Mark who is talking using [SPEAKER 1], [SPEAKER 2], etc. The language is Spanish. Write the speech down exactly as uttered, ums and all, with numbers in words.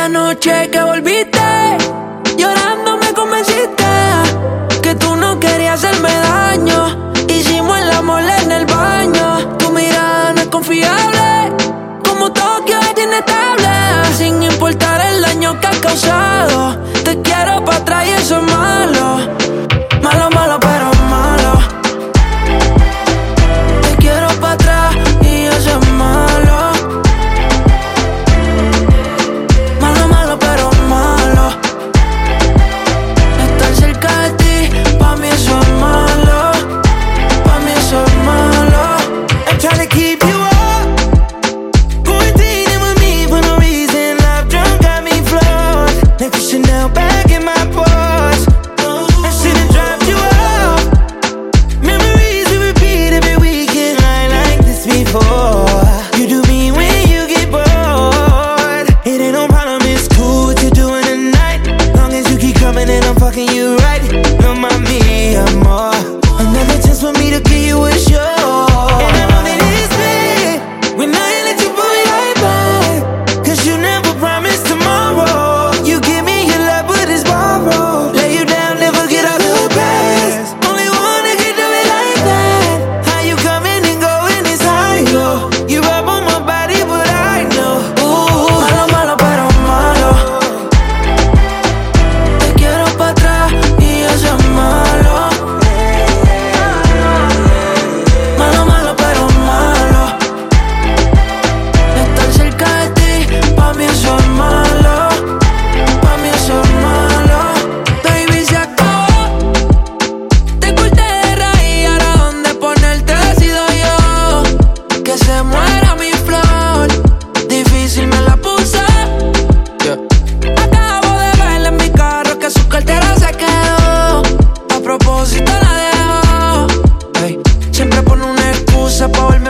[SPEAKER 1] aquella noche que volviste, llorando me convenciste que tú no querías hacerme daño. Hicimos el amor en el baño. Tu mirada no es confiable, como Tokio es inestable. Sin importar el daño que has causado, te quiero pa' atrás y eso es malo. Malo, malo, pero malo. Te quiero pa' atrás y eso es malo. Malo, malo, pero malo. Estar cerca de ti, pa' mí eso es malo. Pa' mí eso es malo.
[SPEAKER 2] I'm trying to keep you up, quarantining with me for no reason. Love drunk got me flawed, like the Chanel bag in my Porsche. I should've dropped you off. Memories we repeat every weekend, I like this before. You do me when you get bored. It ain't no problem, it's cool what you're doing tonight. Long as you keep coming and I'm fucking you right. No mami, amor. Another chance for me to give you a show. And I know that it's bad when I let you pull it right back, cause you never promised tomorrow. You give me your love but it's borrowed. Lay you down, never get out the past. Only one that can do it like that. How you coming and going is high, yo. You rub on my body but I know. Ooh.
[SPEAKER 1] Malo, malo, pero malo. Te quiero pa' atrás y eso es malo. Malo, malo, pero malo. Estar cerca de ti, pa' mí eso es malo. Pa' mí eso es malo. Baby, se acabó. Te corté de raíz, ahora dónde ponerte decido yo. Que se muera mi flor, difícil me la puse. Acabo de verla en mi carro que su cartera se quedó. A propósito la dejó. Ey, siempre pone una excusa pa' volver